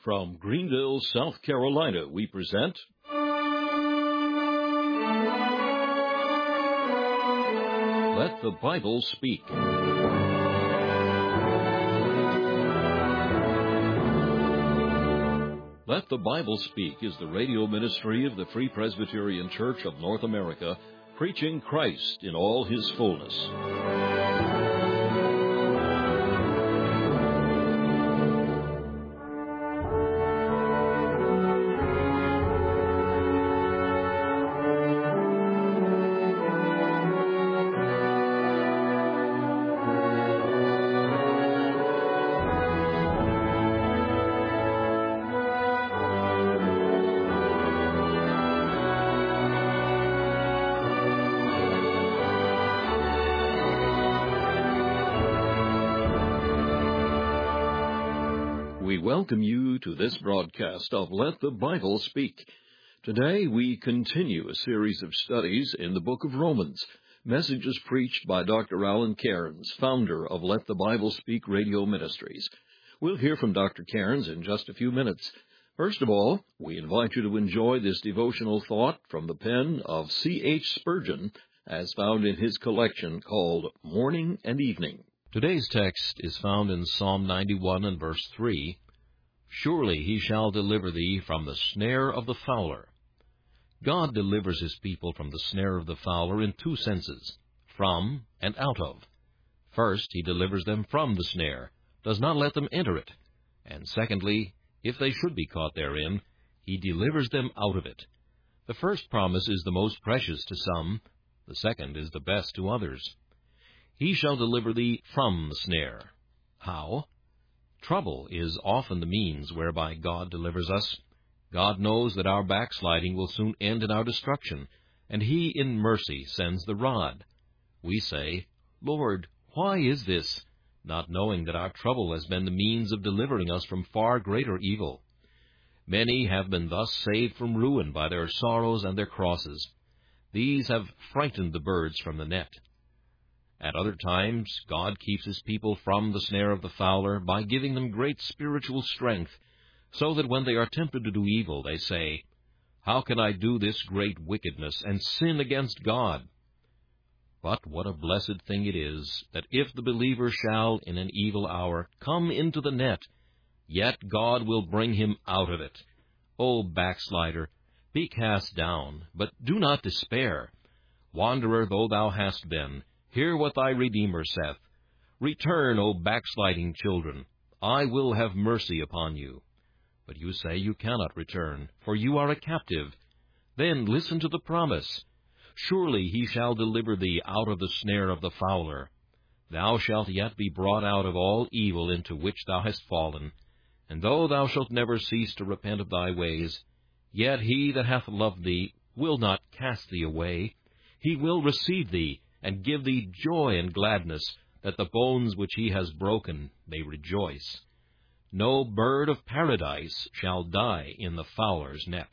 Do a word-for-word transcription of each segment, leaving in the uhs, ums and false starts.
From Greenville, South Carolina, we present Let the Bible Speak. Let the Bible Speak is the radio ministry of the Free Presbyterian Church of North America, preaching Christ in all His fullness. We welcome you to this broadcast of Let the Bible Speak. Today we continue a series of studies in the book of Romans, messages preached by Doctor Alan Cairns, founder of Let the Bible Speak Radio Ministries. We'll hear from Doctor Cairns in just a few minutes. First of all, we invite you to enjoy this devotional thought from the pen of C H Spurgeon, as found in his collection called Morning and Evening. Today's text is found in Psalm ninety-one and verse three. Surely he shall deliver thee from the snare of the fowler. God delivers his people from the snare of the fowler in two senses, from and out of. First, he delivers them from the snare, does not let them enter it. And secondly, if they should be caught therein, he delivers them out of it. The first promise is the most precious to some, the second is the best to others. He shall deliver thee from the snare. How? Trouble is often the means whereby God delivers us. God knows that our backsliding will soon end in our destruction, and He in mercy sends the rod. We say, Lord, why is this? Not knowing that our trouble has been the means of delivering us from far greater evil. Many have been thus saved from ruin by their sorrows and their crosses. These have frightened the birds from the net. At other times, God keeps His people from the snare of the fowler by giving them great spiritual strength, so that when they are tempted to do evil, they say, How can I do this great wickedness and sin against God? But what a blessed thing it is, that if the believer shall in an evil hour come into the net, yet God will bring him out of it. O backslider, be cast down, but do not despair. Wanderer though thou hast been, hear what thy Redeemer saith. Return, O backsliding children, I will have mercy upon you. But you say you cannot return, for you are a captive. Then listen to the promise. Surely he shall deliver thee out of the snare of the fowler. Thou shalt yet be brought out of all evil into which thou hast fallen. And though thou shalt never cease to repent of thy ways, yet he that hath loved thee will not cast thee away. He will receive thee, and give thee joy and gladness, that the bones which he has broken may rejoice. No bird of paradise shall die in the fowler's net.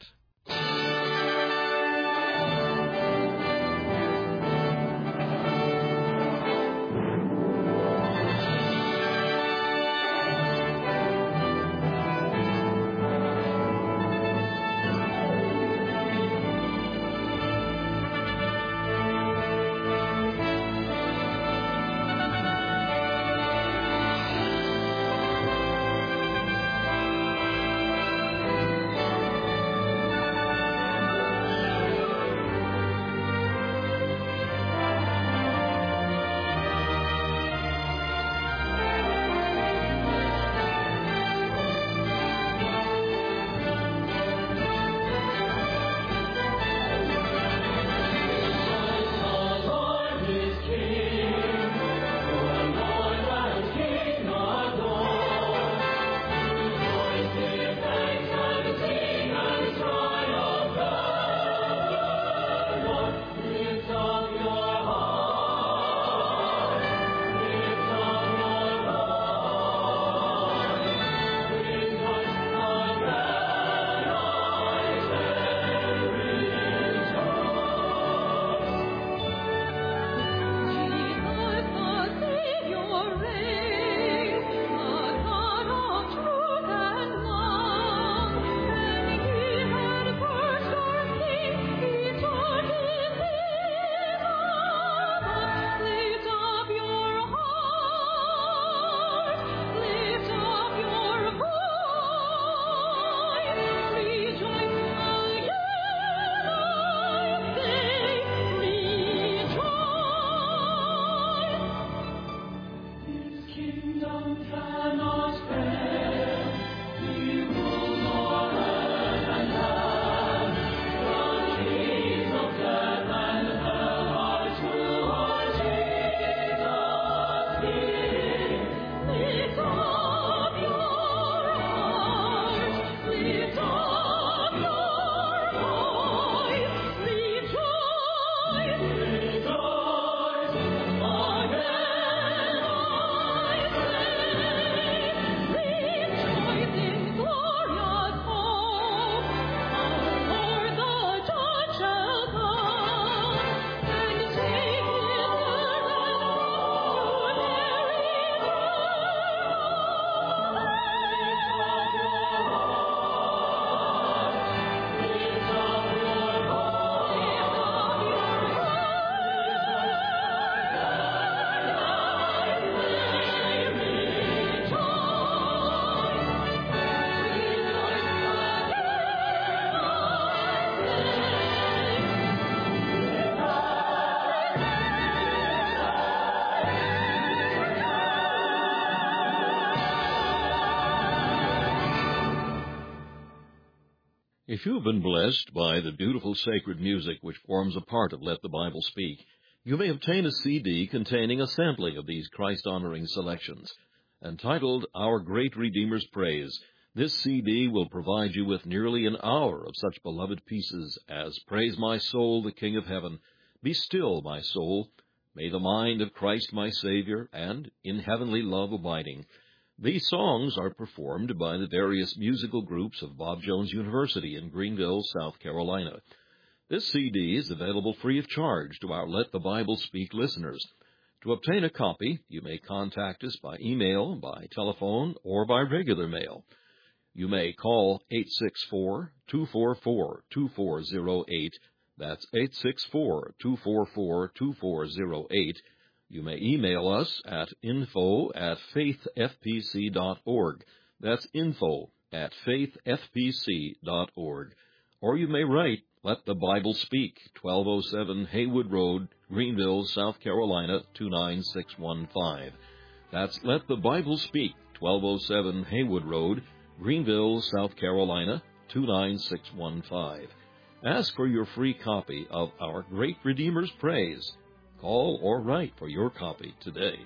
If you have been blessed by the beautiful sacred music which forms a part of Let the Bible Speak, you may obtain a C D containing a sampling of these Christ-honoring selections. Entitled Our Great Redeemer's Praise, this C D will provide you with nearly an hour of such beloved pieces as Praise My Soul, the King of Heaven, Be Still, My Soul, May the Mind of Christ My Savior, and In Heavenly Love Abiding. These songs are performed by the various musical groups of Bob Jones University in Greenville, South Carolina. This C D is available free of charge to our Let the Bible Speak listeners. To obtain a copy, you may contact us by email, by telephone, or by regular mail. You may call eight six four, two four four, two four zero eight. That's eight six four, two four four, two four zero eight. You may email us at info at faithfpc dot org. That's info at faithfpc dot org. Or you may write Let the Bible Speak, twelve oh seven Haywood Road, Greenville, South Carolina, two nine six one five. That's Let the Bible Speak, twelve oh seven Haywood Road, Greenville, South Carolina, two nine six one five. Ask for your free copy of Our Great Redeemer's Praise. Call or write for your copy today.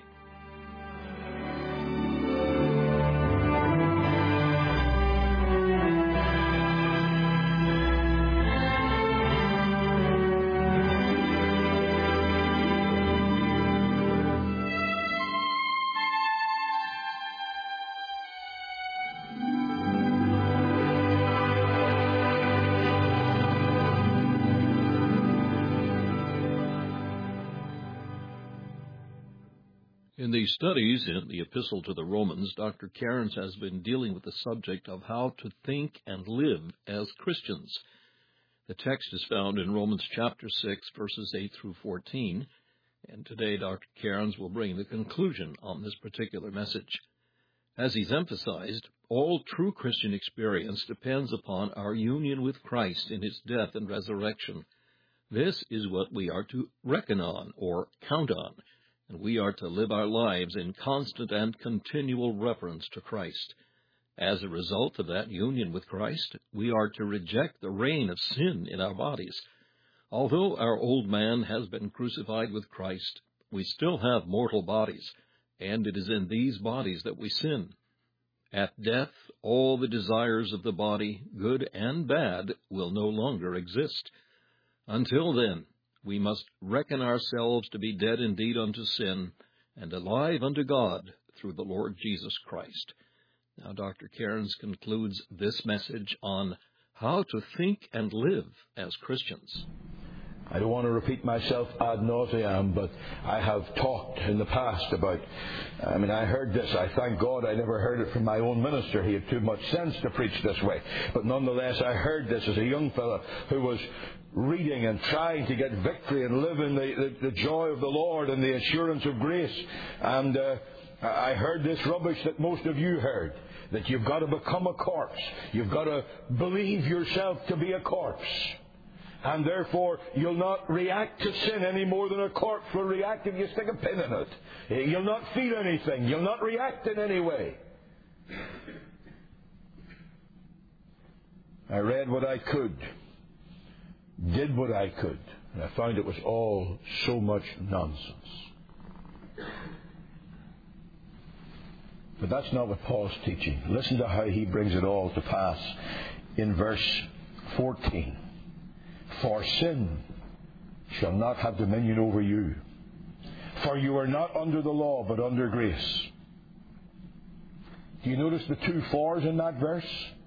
In these studies in the Epistle to the Romans, Doctor Cairns has been dealing with the subject of how to think and live as Christians. The text is found in Romans chapter six, verses eight through fourteen, and today Doctor Cairns will bring the conclusion on this particular message. As he's emphasized, all true Christian experience depends upon our union with Christ in his death and resurrection. This is what we are to reckon on or count on, and we are to live our lives in constant and continual reference to Christ. As a result of that union with Christ, we are to reject the reign of sin in our bodies. Although our old man has been crucified with Christ, we still have mortal bodies, and it is in these bodies that we sin. At death, all the desires of the body, good and bad, will no longer exist. Until then, we must reckon ourselves to be dead indeed unto sin, and alive unto God through the Lord Jesus Christ. Now, Doctor Cairns concludes this message on how to think and live as Christians. I don't want to repeat myself ad nauseam, but I have talked in the past about, I mean, I heard this. I thank God I never heard it from my own minister. He had too much sense to preach this way. But nonetheless, I heard this as a young fellow who was reading and trying to get victory and live in the, the, the joy of the Lord and the assurance of grace. And uh, I heard this rubbish that most of you heard, that you've got to become a corpse. You've got to believe yourself to be a corpse. And therefore, you'll not react to sin any more than a corpse will react if you stick a pin in it. You'll not feel anything. You'll not react in any way. I read what I could, did what I could, and I found it was all so much nonsense. But that's not what Paul's teaching. Listen to how he brings it all to pass in verse fourteen. For sin shall not have dominion over you, for you are not under the law, but under grace. Do you notice the two fors in that verse?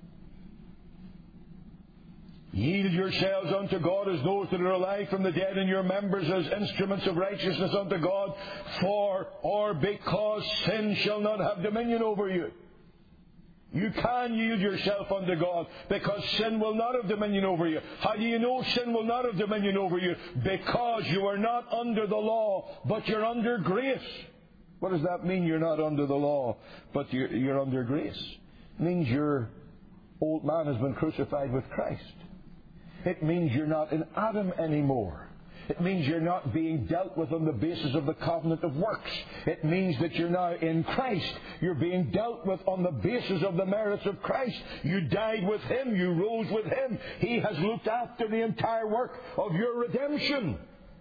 Yield yourselves unto God as those that are alive from the dead, and your members as instruments of righteousness unto God, for or because sin shall not have dominion over you. You can yield yourself unto God because sin will not have dominion over you. How do you know sin will not have dominion over you? Because you are not under the law, but you're under grace. What does that mean, you're not under the law, but you're, you're under grace? It means your old man has been crucified with Christ. It means you're not in Adam anymore. It means you're not being dealt with on the basis of the covenant of works. It means that you're now in Christ. You're being dealt with on the basis of the merits of Christ. You died with Him. You rose with Him. He has looked after the entire work of your redemption.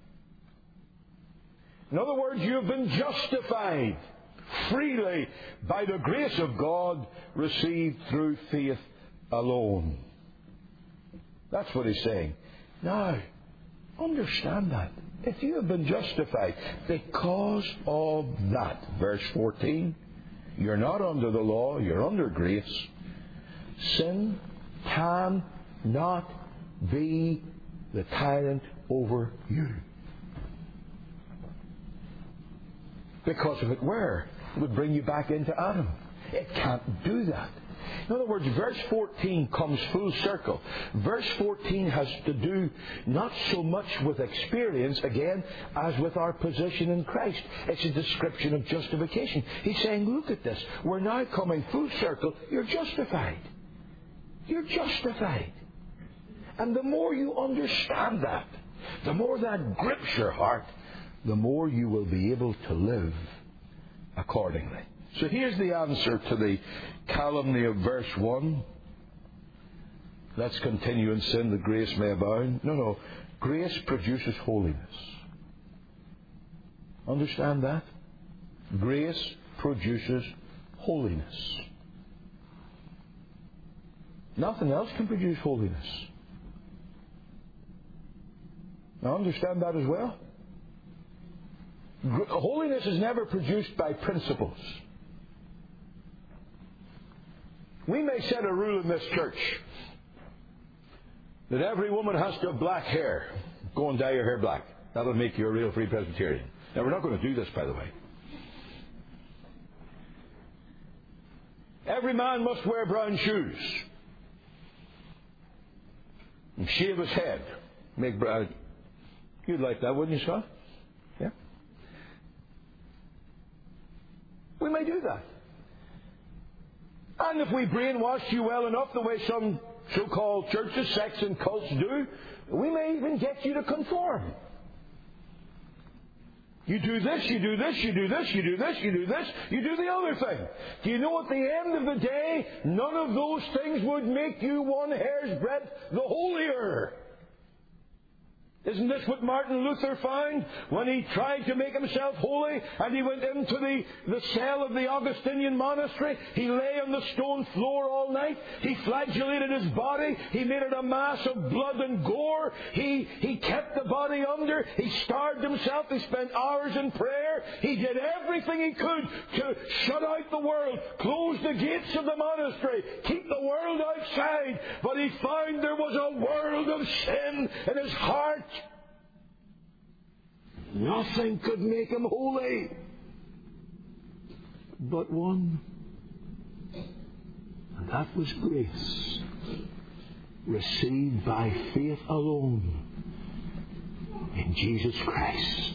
In other words, you've been justified freely by the grace of God, received through faith alone. That's what He's saying. Now, understand that. If you have been justified because of that, verse fourteen, you're not under the law, you're under grace. Sin can not be the tyrant over you. Because if it were, it would bring you back into Adam. It can't do that. In other words, verse fourteen comes full circle. Verse fourteen has to do not so much with experience, again, as with our position in Christ. It's a description of justification. He's saying, look at this. We're now coming full circle. You're justified. You're justified. And the more you understand that, the more that grips your heart, the more you will be able to live accordingly. So here's the answer to the calumny of verse one. Let's continue in sin that grace may abound. No, no. Grace produces holiness. Understand that? Grace produces holiness. Nothing else can produce holiness. Now understand that as well. Holiness is never produced by principles. We may set a rule in this church that every woman has to have black hair. Go and dye your hair black. That'll make you a real free Presbyterian. Now, we're not going to do this, by the way. Every man must wear brown shoes and shave his head. Make brown. You'd like that, wouldn't you, Scott? Yeah. We may do that. And if we brainwash you well enough, the way some so-called churches, sects and cults do, we may even get you to conform. You do this, you do this, you do this, you do this, you do this, you do the other thing. Do you know at the end of the day, none of those things would make you one hair's breadth the holier? Isn't this what Martin Luther found when he tried to make himself holy and he went into the, the cell of the Augustinian monastery? He lay on the stone floor all night. He flagellated his body. He made it a mass of blood and gore. He, he kept the body under. He starved himself. He spent hours in prayer. He did everything he could to shut out the world, close the gates of the monastery, keep the world outside. But he found there was a world of sin in his heart. Nothing could make him holy but one. And that was grace, received by faith alone in Jesus Christ.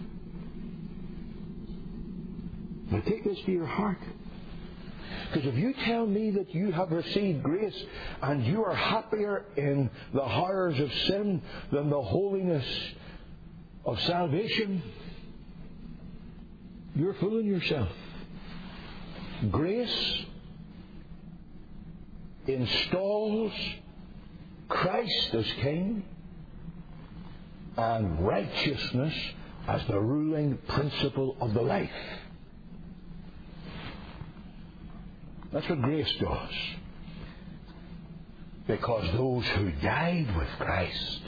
Now take this to your heart. Because if you tell me that you have received grace and you are happier in the horrors of sin than the holiness of salvation, you're fooling yourself. Grace installs Christ as King and righteousness as the ruling principle of the life. That's what grace does. Because those who died with Christ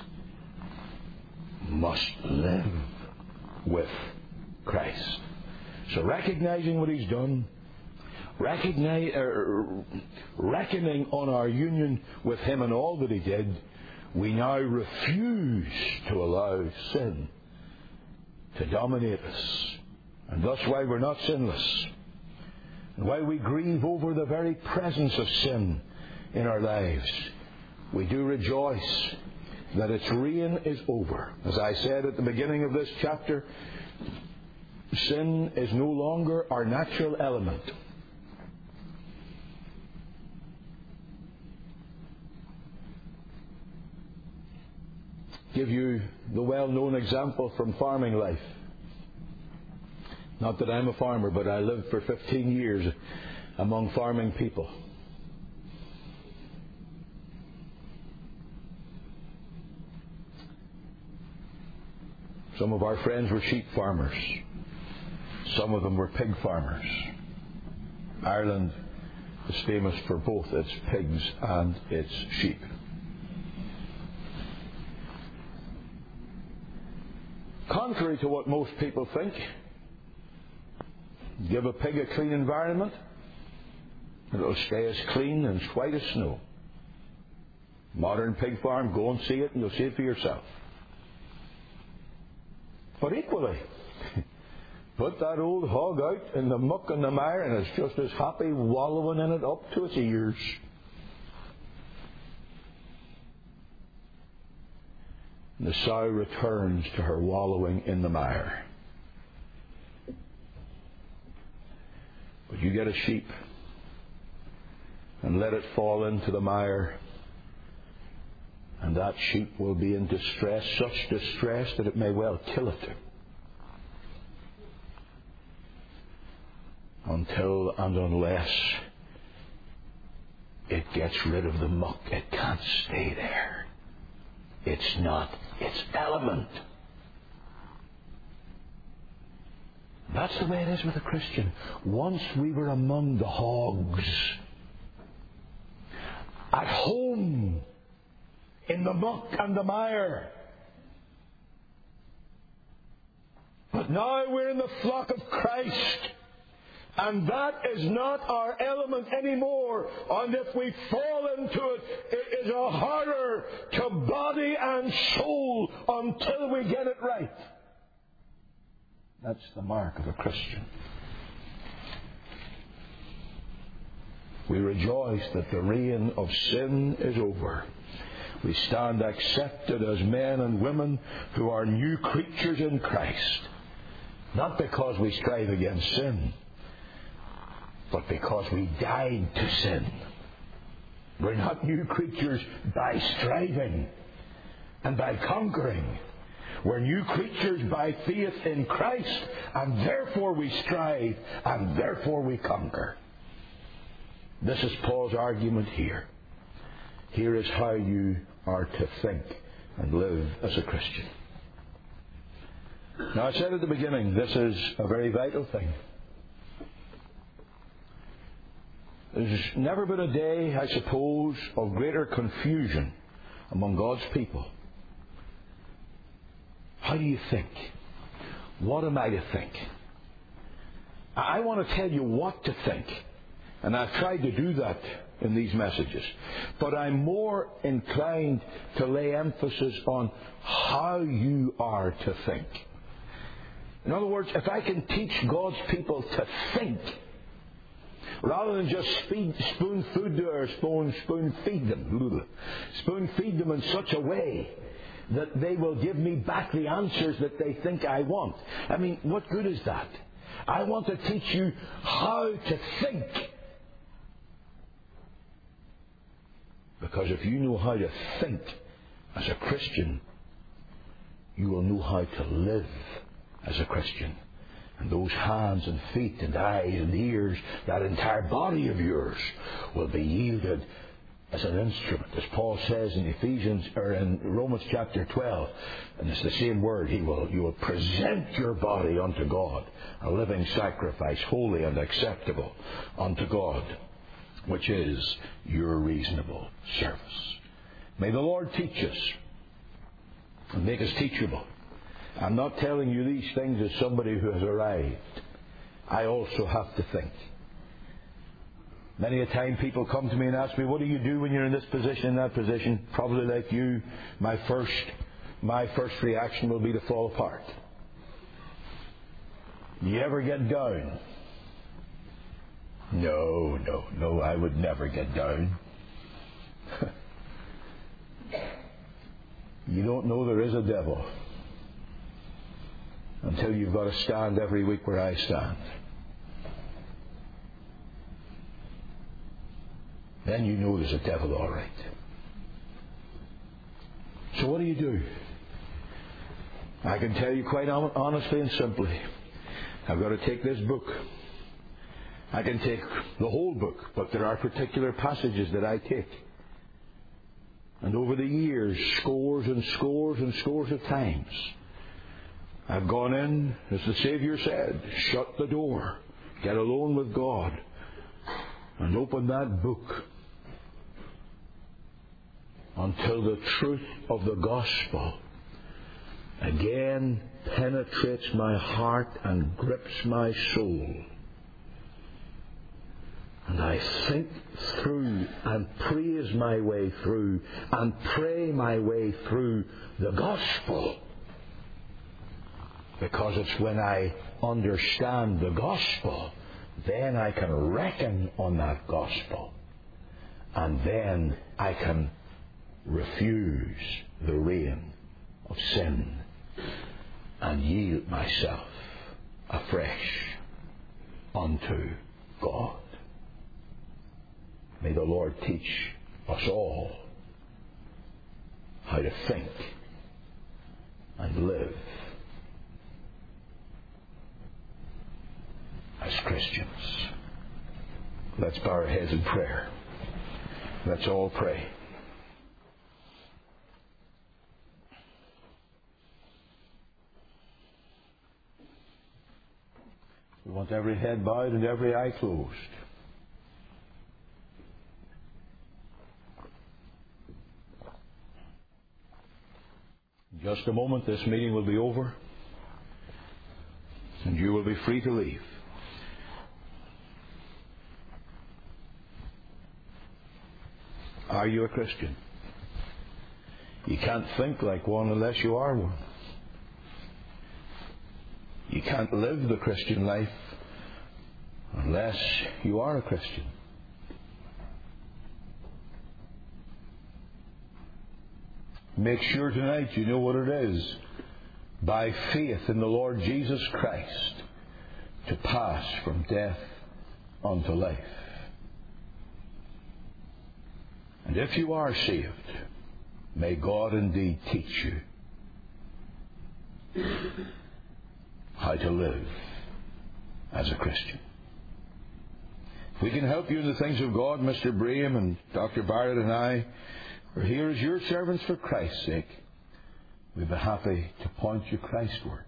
must live with Christ. So recognizing what He's done, recognize, uh, reckoning on our union with Him and all that He did, we now refuse to allow sin to dominate us. And thus why we're not sinless. And why we grieve over the very presence of sin in our lives. We do rejoice that its reign is over. As I said at the beginning of this chapter, sin is no longer our natural element. give you the well-known example from farming life. Not that I'm a farmer, but I lived for fifteen years among farming people. Some of our friends were sheep farmers. Some of them were pig farmers. Ireland is famous for both its pigs and its sheep. Contrary to what most people think, give a pig a clean environment, it'll stay as clean and as white as snow. Modern pig farm, go and see it and you'll see it for yourself. But equally, put that old hog out in the muck and the mire and it's just as happy wallowing in it up to its ears. The sow returns to her wallowing in the mire. But you get a sheep and let it fall into the mire, and that sheep will be in distress, such distress that it may well kill it. Until and unless it gets rid of the muck, it can't stay there. It's not its element. That's the way it is with a Christian. Once we were among the hogs, at home, in the muck and the mire. But now we're in the flock of Christ. And that is not our element anymore. And if we fall into it, it is a horror to body and soul until we get it right. That's the mark of a Christian. We rejoice that the reign of sin is over. We stand accepted as men and women who are new creatures in Christ. Not because we strive against sin, but because we died to sin. We're not new creatures by striving and by conquering. We're new creatures by faith in Christ, and therefore we strive, and therefore we conquer. This is Paul's argument here. Here is how you are to think and live as a Christian. Now, I said at the beginning, this is a very vital thing. There's never been a day, I suppose, of greater confusion among God's people. How do you think? What am I to think? I want to tell you what to think. And I've tried to do that in these messages. But I'm more inclined to lay emphasis on how you are to think. In other words, if I can teach God's people to think, rather than just speed, spoon food or spoon, spoon feed them, spoon feed them in such a way that they will give me back the answers that they think I want. I mean, what good is that? I want to teach you how to think. Because if you know how to think as a Christian, you will know how to live as a Christian. And those hands and feet and eyes and ears, that entire body of yours, will be yielded as an instrument. As Paul says in Ephesians or in Romans chapter twelve, and it's the same word, he will you will present your body unto God, a living sacrifice, holy and acceptable unto God, which is your reasonable service. May the Lord teach us and make us teachable. I'm not telling you these things as somebody who has arrived. I also have to think. Many a time people come to me and ask me, what do you do when you're in this position, in that position? Probably like you, my first, my first reaction will be to fall apart. You ever get down? No, no, no, I would never get down. You don't know there is a devil until you've got to stand every week where I stand. Then you know there's a devil, all right. So what do you do? I can tell you quite honestly and simply, I've got to take this book. I can take the whole book, but there are particular passages that I take. And over the years, scores and scores and scores of times, I've gone in, as the Savior said, shut the door, get alone with God, and open that book until the truth of the gospel again penetrates my heart and grips my soul. And I think through and praise my way through and pray my way through the gospel. Because it's when I understand the gospel, then I can reckon on that gospel. And then I can refuse the reign of sin and yield myself afresh unto God. May the Lord teach us all how to think and live as Christians. Let's bow our heads in prayer. Let's all pray. We want every head bowed and every eye closed. In just a moment, this meeting will be over, and you will be free to leave. Are you a Christian? You can't think like one unless you are one. You can't live the Christian life unless you are a Christian. Make sure tonight you know what it is, by faith in the Lord Jesus Christ, to pass from death unto life. And if you are saved, may God indeed teach you how to live as a Christian. If we can help you in the things of God, Mister Braham and Doctor Barrett and I are here as your servants for Christ's sake. We'd be happy to point you Christward.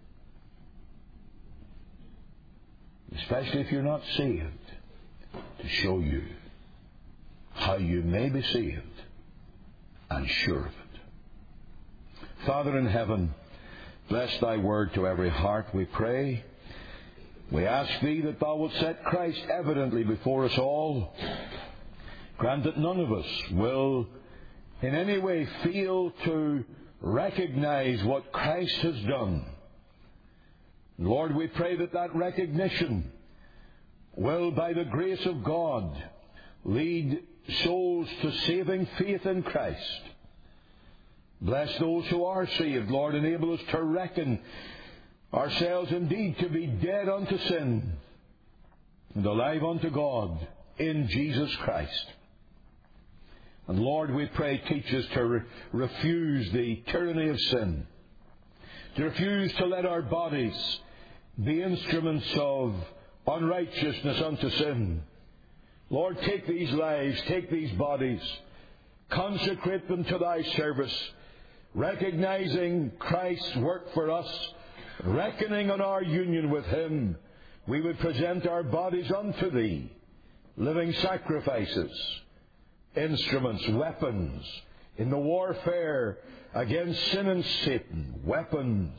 Especially if you're not saved, to show you how you may be saved and sure of it. Father in heaven, bless thy word to every heart, we pray. We ask thee that thou wilt set Christ evidently before us all. Grant that none of us will in any way fail to recognize what Christ has done. Lord, we pray that that recognition will, by the grace of God, lead souls to saving faith in Christ. Bless those who are saved, Lord. Enable us to reckon ourselves indeed to be dead unto sin and alive unto God in Jesus Christ. And Lord, we pray, teach us to re- refuse the tyranny of sin, to refuse to let our bodies be instruments of unrighteousness unto sin. Lord, take these lives, take these bodies, consecrate them to thy service, recognizing Christ's work for us, reckoning on our union with him. We would present our bodies unto thee, living sacrifices, instruments, weapons in the warfare against sin and Satan, weapons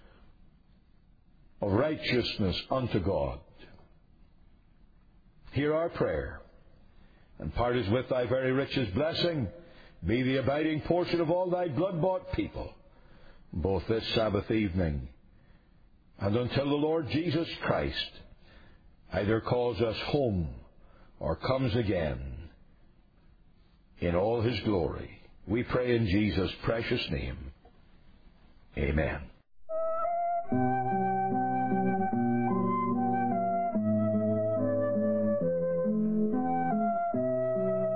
of righteousness unto God. Hear our prayer, and part is with thy very richest blessing. Be the abiding portion of all thy blood-bought people, both this Sabbath evening and until the Lord Jesus Christ either calls us home or comes again in all his glory. We pray in Jesus' precious name. Amen.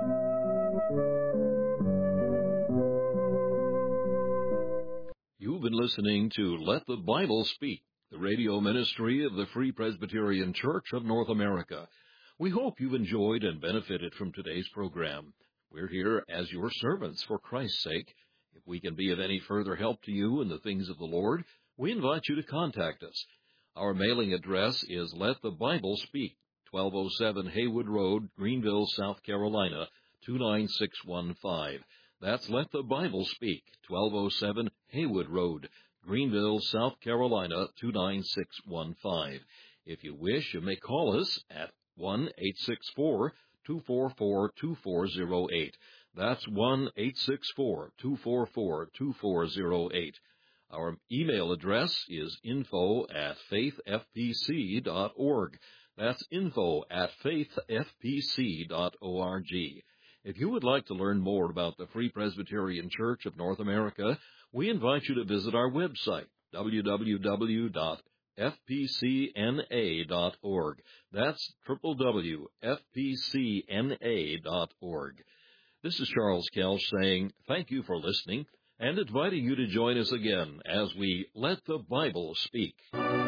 You've been listening to Let the Bible Speak, the radio ministry of the Free Presbyterian Church of North America. We hope you've enjoyed and benefited from today's program. We're here as your servants for Christ's sake. If we can be of any further help to you in the things of the Lord, we invite you to contact us. Our mailing address is Let the Bible Speak, twelve oh seven Haywood Road, Greenville, South Carolina, two nine six one five. That's Let the Bible Speak, twelve oh seven Haywood Road, Greenville, South Carolina, two nine six one five. If you wish, you may call us at one eight six four, two four four, two four zero eight. That's one eight six four, two four four, two four zero eight. Our email address is info at faith f p c dot org. That's info at faith f p c dot org. If you would like to learn more about the Free Presbyterian Church of North America, we invite you to visit our website, w w w dot f p c n a dot org. That's w w w dot f p c n a dot org. This is Charles Kelch saying thank you for listening and inviting you to join us again as we Let the Bible Speak.